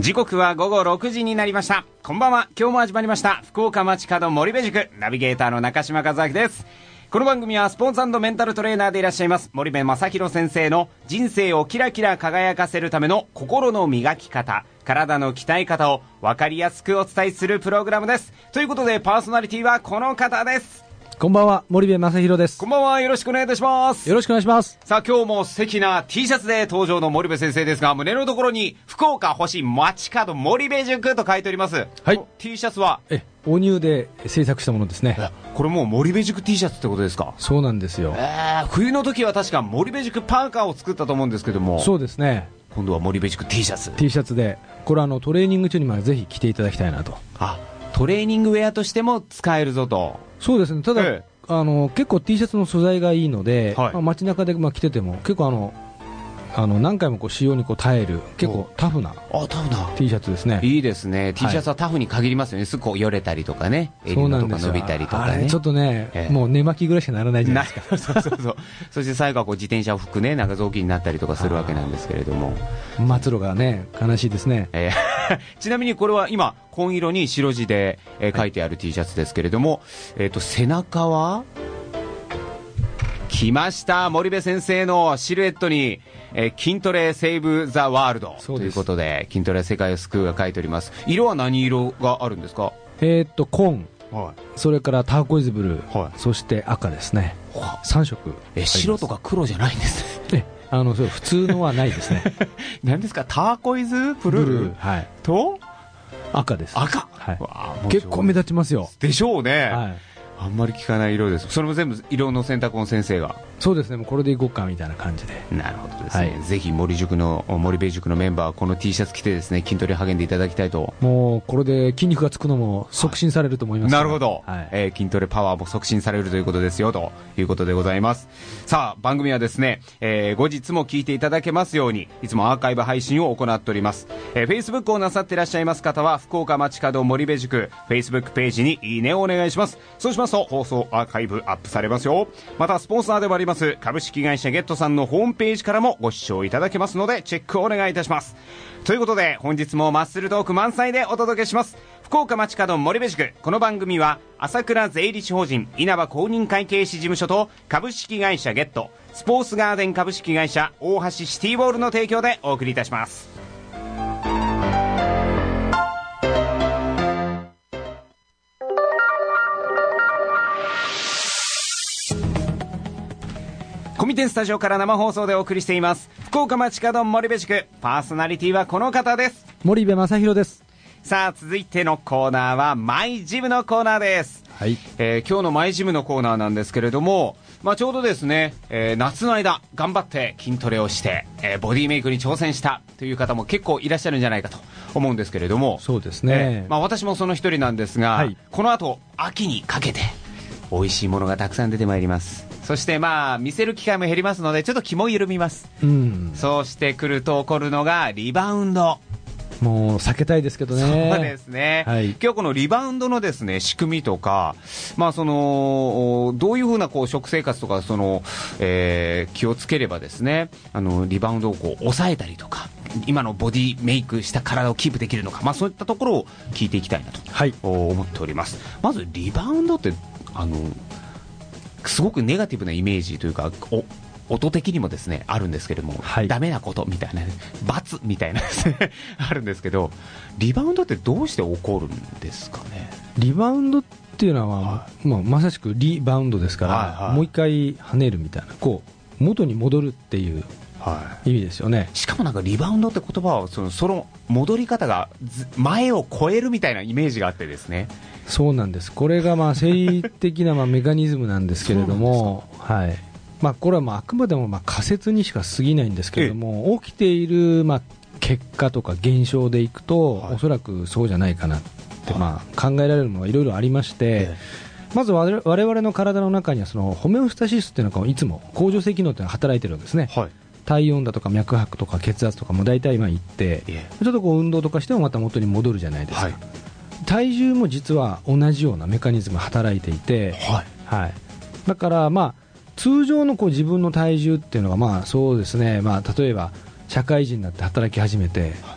時刻は午後6時になりました。こんばんは。今日も始まりました福岡街角森部塾ナビゲーターの中島和明です。この番組はスポーツ&メンタルトレーナーでいらっしゃいます森部正弘先生の人生をキラキラ輝かせるための心の磨き方、体の鍛え方を分かりやすくお伝えするプログラムです。ということでパーソナリティはこの方です。 こんばんは、森部正弘です。 こんばんは、よろしくお願いいたします。 よろしくお願いします。 さあ、今日も素敵な T シャツで登場の森部先生ですが、胸のところに福岡星街角森部塾と書いております。 はい。 T シャツはお乳で制作したものですね。 これもう森部塾 T シャツってことですか？ そうなんですよ。 冬の時は確か森部塾パーカーを作ったと思うんですけども。 そうですね。 今度は森部塾 T シャツ。 T シャツで、これトレーニング中にぜひ着ていただきたいなと。 トレーニングウェアとしても使えるぞと。 そうですね。ただ、結構 T シャツの素材がいいので、街中で着てても結構何回も使用に耐える結構タフな T シャツですね。 いいですね。 T シャツはタフに限りますよね。すぐよれたりとかね、襟のとか伸びたりとかね。 あれちょっとね、もう寝巻きぐらいしかならないじゃないですか。 そうそして最後は自転車を拭くね、なんか雑巾になったりとかするわけなんですけれども、 末路がね悲しいですね。 ちなみにこれは今紺色に白地で、書いてある T シャツですけれども、背中は来ました。森部先生のシルエットに、筋トレセーブザワールドということで、筋トレ世界を救うが書いております。色は何色があるんですか？ 紺、それからターコイズブルー、そして赤ですね。3色。 白とか黒じゃないんですね。 そう普通のはないですね。 何ですか？ターコイズブルー、と赤です。 赤、 結構目立ちますよ。 でしょうね。あんまり聞かない色です。それも全部色の選択を先生が。 そうですね。もうこれでいこうかみたいな感じで。 なるほどですね。ぜひ森部塾のメンバーはこの T シャツ着てですね、筋トレ励んでいただきたいと。 もうこれで筋肉がつくのも促進されると思います。 なるほど。筋トレパワーも促進されるということですよということでございます。さあ、番組はですね、後日も聞いていただけますようにいつもアーカイブ配信を行っております。Facebook をなさっていらっしゃいます方は福岡街角森部塾 Facebook ページにいいねをお願いします。そうしますと放送アーカイブアップされますよ。またスポンサーでもあります株式会社ゲットさんのホームページからもご視聴いただけますのでチェックをお願いいたします。ということで本日もマッスルトーク満載でお届けします。福岡街角森部塾。この番組は朝倉税理士法人稲葉公認会計士事務所と株式会社ゲット、スポーツガーデン株式会社、大橋シティボールの提供でお送りいたします。コミテンスタジオから生放送でお送りしています福岡街角森部塾。パーソナリティはこの方です。 森部正弘です。 さあ、続いてのコーナーはマイジムのコーナーです。今日のマイジムのコーナーなんですけれども、ちょうどですね、夏の間頑張って筋トレをして、ボディメイクに挑戦したという方も結構いらっしゃるんじゃないかと思うんですけれども。 そうですね。 私もその一人なんですが、この後秋にかけて美味しいものがたくさん出てまいります。そして見せる機会も減りますのでちょっと気も緩みます。そうしてくると起こるのがリバウンド。 もう避けたいですけどね。 そうですね。今日このリバウンドのですね仕組みとか、どういうふうな食生活とか気をつければですね、リバウンドを抑えたりとか、今のボディメイクした体をキープできるのか、そういったところを聞いていきたいなと思っております。まずリバウンドってすごくネガティブなイメージというか音的にもですねあるんですけれども、ダメなことみたいな、罰みたいなですねあるんですけど、リバウンドってどうして起こるんですかね？ リバウンドっていうのは、まさしくリバウンドですから、もう一回跳ねるみたいな、元に戻るっていう意味ですよね。 しかもなんかリバウンドって言葉はその戻り方が前を超えるみたいなイメージがあってですね。 そうなんです。これが生理的なメカニズムなんですけれども、これはあくまでも仮説にしか過ぎないんですけれども、起きている結果とか現象でいくと、おそらくそうじゃないかなって考えられるものがいろいろありまして、まず我々の体の中にはそのホメオスタシスというのがいつも恒常性機能というのが働いてるんですね。体温だとか脈拍とか血圧とかも大体いって、ちょっと運動とかしてもまた元に戻るじゃないですか。体重も実は同じようなメカニズムが働いていて、だから通常の自分の体重っていうのがそうですね、例えば社会人になって働き始めて、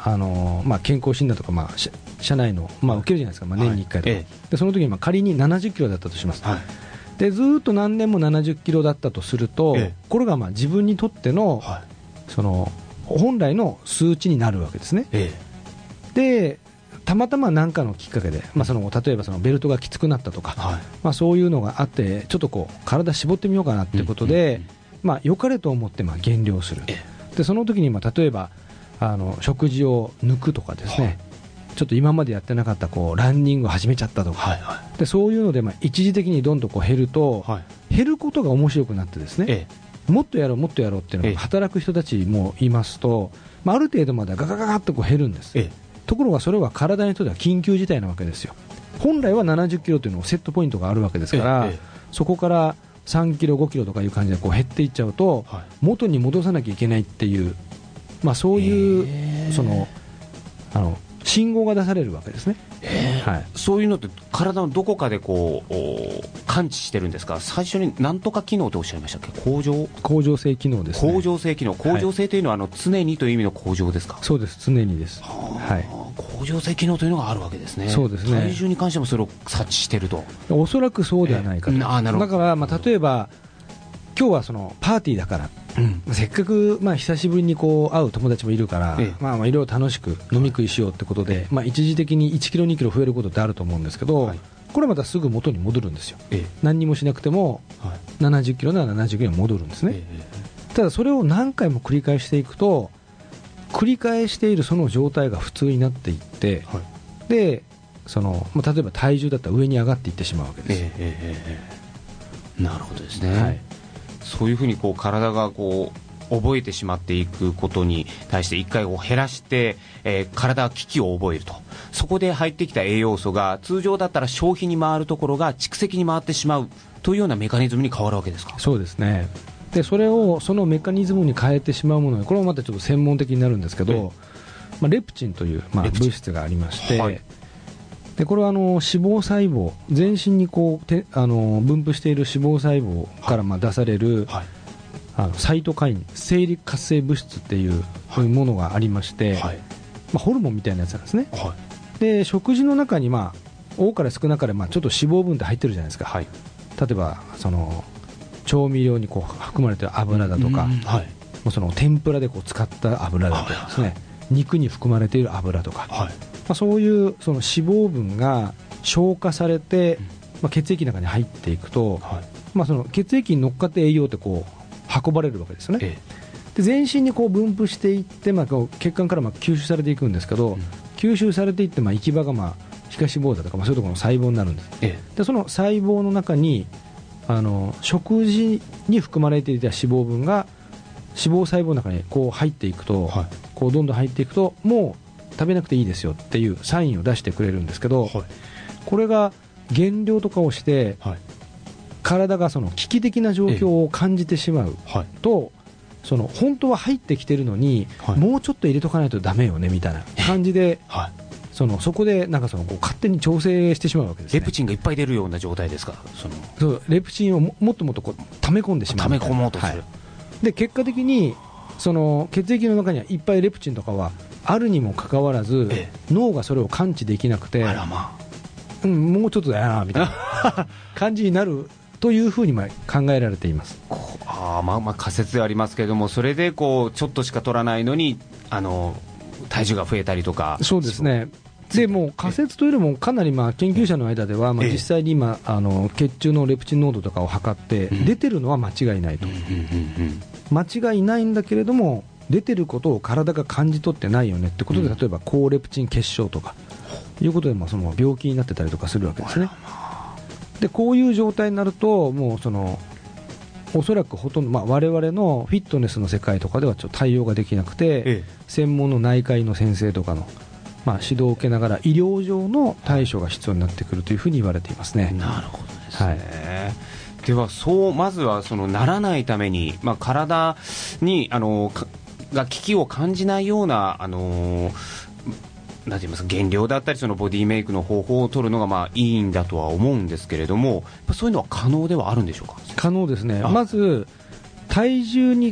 健康診断とか、社内の、受けるじゃないですか、年に1回とか、でその時に仮に70キロだったとします、でずっと何年も70キロだったとすると、これが自分にとっての、その本来の数値になるわけですね。でたまたま何かのきっかけで、例えばそのベルトがきつくなったとか、そういうのがあって、ちょっと体絞ってみようかなということで、良かれと思って減量する、でその時に例えば食事を抜くとかですね、ちょっと今までやってなかったランニングを始めちゃったとか、でそういうので一時的にどんどん減ると、減ることが面白くなってですね、もっとやろうもっとやろうっていうのが働く人たちもいますと、ある程度まではガガガガッと減るんです。ところがそれは体にとっては緊急事態なわけですよ。本来は70キロというのをセットポイントがあるわけですから、そこから3キロ5キロとかいう感じで減っていっちゃうと、元に戻さなきゃいけないっていう、そういう信号が出されるわけですね。 そういうのって体のどこかで感知してるんですか？最初に何とか機能とおっしゃいましたっけ？向上性機能ですね。 向上性機能、向上性というのは常にという意味の向上ですか？ そうです、常にです。 向上性機能というのがあるわけですね。 そうですね。 体重に関してもそれを察知してると。 おそらくそうではないかと。だから例えば今日はそのパーティーだから、せっかく久しぶりに会う友達もいるから、いろいろ楽しく飲み食いしようってことで、一時的に1キロ2キロ増えることってあると思うんですけど、これまたすぐ元に戻るんですよ。何にもしなくても70キロなら70キロに戻るんですね。ただそれを何回も繰り返していくと、繰り返しているその状態が普通になっていって、で例えば体重だったら上に上がっていってしまうわけです。 なるほどですね。そういうふうに体が覚えてしまっていくことに対して一回減らして、体は危機を覚えると。そこで入ってきた栄養素が通常だったら消費に回るところが蓄積に回ってしまうというようなメカニズムに変わるわけですか？ そうですね。でそれをそのメカニズムに変えてしまうもの、これもまたちょっと専門的になるんですけど、レプチンという物質がありまして、でこれは脂肪細胞、全身に分布している脂肪細胞から出される、サイトカイン、生理活性物質っていうものがありまして、ホルモンみたいなやつなんですね。で食事の中に多かれ少なかれちょっと脂肪分って入ってるじゃないですか。例えば調味料に含まれている油だとか、その天ぷらで使った油だとかですね、肉に含まれている油とか、そういうその脂肪分が消化されて、血液の中に入っていくと、その血液に乗っかって栄養って運ばれるわけですよね。で全身に分布していって、血管から吸収されていくんですけど、吸収されていって行き場が皮下脂肪だとか、そういうところの細胞になるんです。でその細胞の中に食事に含まれていた脂肪分が脂肪細胞の中に入っていくと、どんどん入っていくと、もう食べなくていいですよっていうサインを出してくれるんですけど、これが減量とかをして、体がその危機的な状況を感じてしまうと、本当は入ってきてるのに、もうちょっと入れとかないとダメよねみたいな感じで、そこで勝手に調整してしまうわけですね。 レプチンがいっぱい出るような状態ですか？ そうレプチンをもっともっと溜め込んでしまう、 溜め込もうとする。 で結果的に血液の中にはいっぱいレプチンとかはあるにもかかわらず、脳がそれを感知できなくて、もうちょっとだよなみたいな感じになるというふうに考えられています。 仮説ではありますけれども、それでちょっとしか取らないのに体重が増えたりとか。 そうですね。でもう仮説というよりもかなり研究者の間では、実際に今血中のレプチン濃度とかを測って出てるのは間違いないと、間違いないんだけれども、出てることを体が感じ取ってないよねってことで、例えば高レプチン血症とかいうことでその病気になってたりとかするわけですね。でこういう状態になると、もうおそらくほとんど、我々のフィットネスの世界とかではちょっと対応ができなくて、専門の内科医の先生とかの指導を受けながら医療上の対処が必要になってくるというふうに言われていますね。 なるほどですね。ではまずはならないために、体にが危機を感じないようななんて言いますか、減量だったりボディメイクの方法を取るのがいいんだとは思うんですけれども、そういうのは可能ではあるんでしょうか？ 可能ですね。まず体重に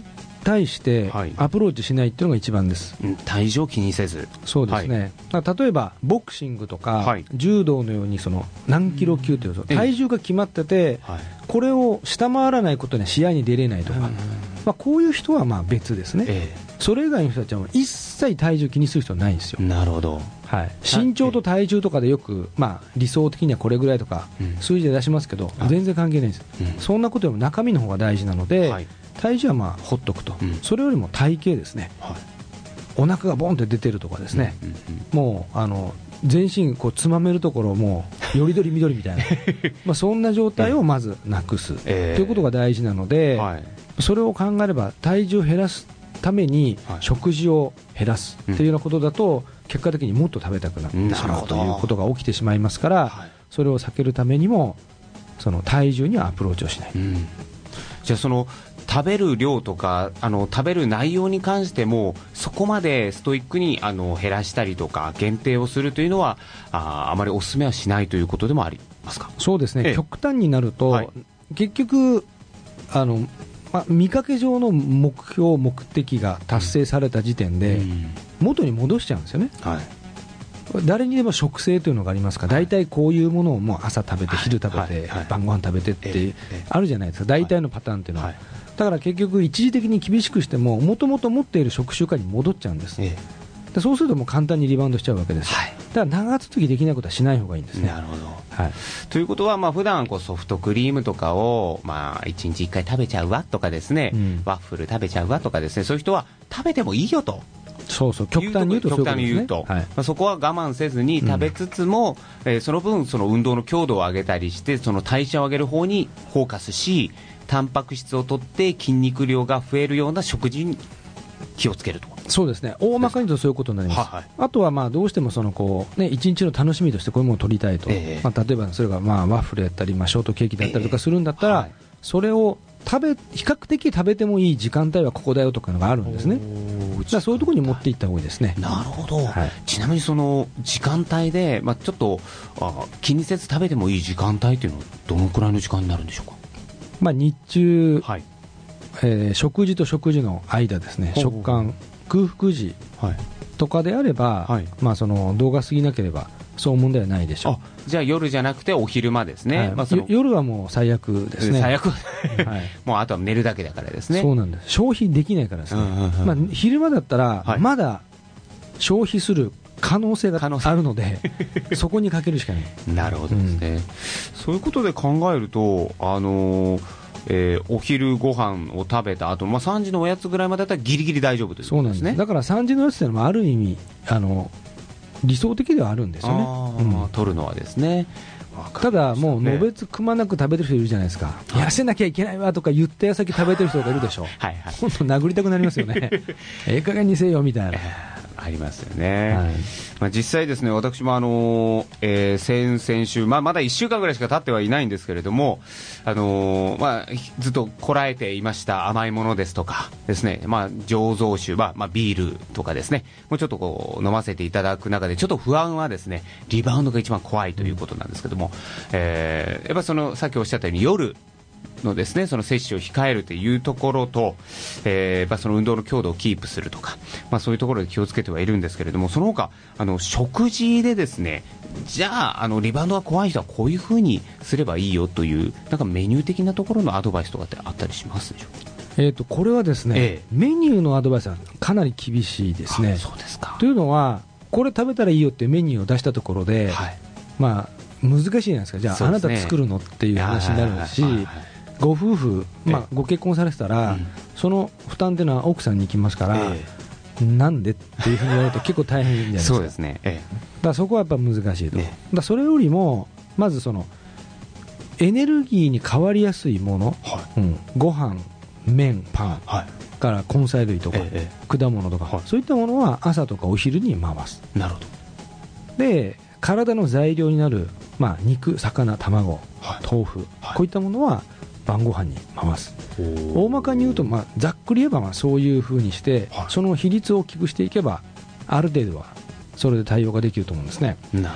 対してはいアプローチしないっていうのが一番です。 体重を気にせず。 そうですね、だから例えばボクシングとか、 はい柔道のようにその何キロ級というと体重が決まってて、 はいこれを下回らないことには試合に出れないとか、こういう人はまあ別ですね、それ以外の人たちはもう一切体重気にする人はないんですよ。 なるほど。 はい、身長と体重とかでよく、理想的にはこれぐらいとか数字で出しますけど、全然関係ないんです、そんなことよりも中身の方が大事なので、体重はまあほっとくと、それよりも体型ですね、お腹がボンって出てるとかですね、もう全身こうつまめるところをもうよりどりみどりみたいなそんな状態をまずなくすということが大事なので、それを考えれば体重を減らすために食事を減らすというようなことだと、結果的にもっと食べたくなってしまうということが起きてしまいますから、それを避けるためにもその体重にはアプローチをしない、 じゃあその食べる量とか食べる内容に関してもそこまでストイックに減らしたりとか限定をするというのはあまりお勧めはしないということでもありますか。 そうですね、極端になると、結局見かけ上の目標目的が達成された時点で元に戻しちゃうんですよね、誰にでも食性というのがありますから、大体こういうものをもう朝食べて昼食べて晩ご飯食べてってあるじゃないですか、大体のパターンというのは、だから結局一時的に厳しくしてももともと持っている食習慣に戻っちゃうんです、でそうするともう簡単にリバウンドしちゃうわけです、だから長続きできないことはしない方がいいんですね。 なるほど、ということは普段ソフトクリームとかを1日1回食べちゃうわとかですね、ワッフル食べちゃうわとかですね、そういう人は食べてもいいよと。 そうそう、極端に言うとそういうことですね。 そこは我慢せずに食べつつも、その分その運動の強度を上げたりしてその代謝を上げる方にフォーカスし、タンパク質を取って筋肉量が増えるような食事に気をつけると。 そうですね、大まかに言うとそういうことになります。あとはどうしても一日の楽しみとしてこういうものを取りたいと、例えばそれがワッフルやったり、ショートケーキだったりとかするんだったら、それを比較的食べてもいい時間帯はここだよとかのがあるんですね。だからそういうところに持っていった方がいいですね。 なるほど、ちなみにその時間帯で、ちょっと気にせず食べてもいい時間帯というのはどのくらいの時間になるんでしょうか。 日中、食事と食事の間ですね、食間空腹時とかであれば、その動画過ぎなければそう問題はないでしょう。 じゃあ夜じゃなくてお昼間ですね、 夜はもう最悪ですね。 最悪もうあとは寝るだけだからですね。 そうなんです、消費できないからですね、昼間だったらまだ消費する可能性があるのでそこにかけるしかない。 なるほどですね、そういうことで考えるとお昼ご飯を食べた後、3時のおやつぐらいまでだったらギリギリ大丈夫ということですね。そうなんです。だから3時のおやつというのはある意味理想的ではあるんですよね、 取るのはですね。 ただもうのべつくまなく食べてる人いるじゃないですか、痩せなきゃいけないわとか言った矢先食べてる人がいるでしょ今度殴りたくなりますよねええ加減にせよみたいなありますよね、実際ですね、私も先々週、まだ1週間ぐらいしか経ってはいないんですけれども、ずっとこらえていました甘いものですとかですね、醸造酒、ビールとかですね、もうちょっと飲ませていただく中でちょっと不安はですね、リバウンドが一番怖いということなんですけども、やっぱさっきおっしゃったように夜のですね、その摂取を控えるというところと、その運動の強度をキープするとか、そういうところで気をつけてはいるんですけれども、その他食事でですね、じゃあリバウンドが怖い人はこういうふうにすればいいよというなんかメニュー的なところのアドバイスとかってあったりしますでしょうか。 これはですね、メニューのアドバイスはかなり厳しいですね。 そうですか。 というのはこれ食べたらいいよっていうメニューを出したところで、難しいじゃないですか。じゃあ、あなた作るのっていう話になるし、ご夫婦、ご結婚されてたら、その負担というのは奥さんに行きますから、なんでっていうふうに言われると結構大変じゃないですか。 そうですね、 だからそこはやっぱ難しいと、だそれよりもまずそのエネルギーに変わりやすいもの、ご飯、麺、パン、から根菜類とか、果物とか、そういったものは朝とかお昼に回す。 なるほど。で体の材料になる、肉、魚、卵、豆腐、こういったものは晩ご飯に回す。大まかに言うと、ざっくり言えばそういうふうにして、その比率を大きくしていけばある程度はそれで対応ができると思うんですね。 なるほど。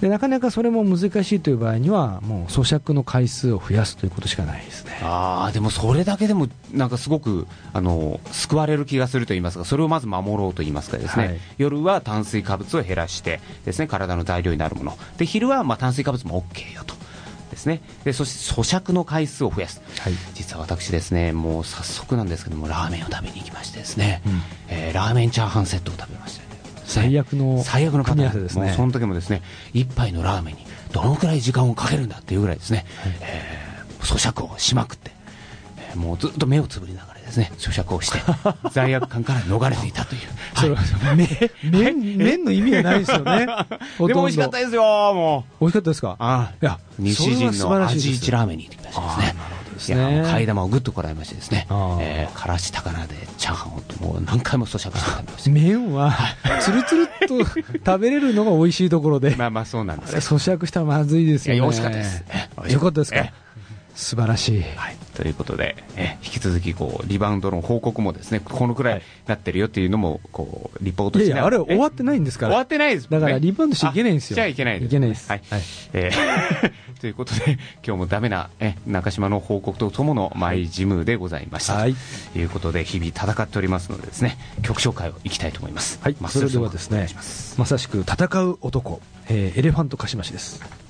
でなかなかそれも難しいという場合にはもう咀嚼の回数を増やすということしかないですね。 でもそれだけでもなんかすごく救われる気がすると言いますか、それをまず守ろうと言いますかですね、夜は炭水化物を減らしてですね、体の材料になるもので、昼は炭水化物も OK よとですね。でそして咀嚼の回数を増やす、実は私ですね、もう早速なんですけどもラーメンを食べに行きましてですね、ラーメンチャーハンセットを食べました。 最悪の組み合わせですね。 もうその時もですね、一杯のラーメンにどのくらい時間をかけるんだっていうぐらいですね、咀嚼をしまくって、もうずっと目をつぶりながらですね咀嚼をして罪悪感から逃れていたというそれは麺の意味はないですよね。 でも美味しかったですよ。もう美味しかったですか。 いや、西陣の味一ラーメンに行ってきましたですね。いや、替え玉をぐっとこらえましてですね、からし高菜でチャーハンをもう何回も咀嚼して食べました。 麺はつるつるっと食べれるのが美味しいところでそうなんです。 咀嚼したらまずいですよね。 美味しかったです。 よかったですか。素晴らしい、 ということで、引き続きリバウンドの報告もですね、このくらいなってるよっていうのもリポートしながら、 あれ終わってないんですから。 終わってないですもんね。 だからリバウンドしちゃいけないんですよ。 じゃあいけないです。 いけないです。 ということで今日もダメな中島の報告ととものマイジムでございました、ということで日々戦っておりますのでですね、曲紹介をいきたいと思います。 それではですね、まさしく戦う男、エレファントカシマシです。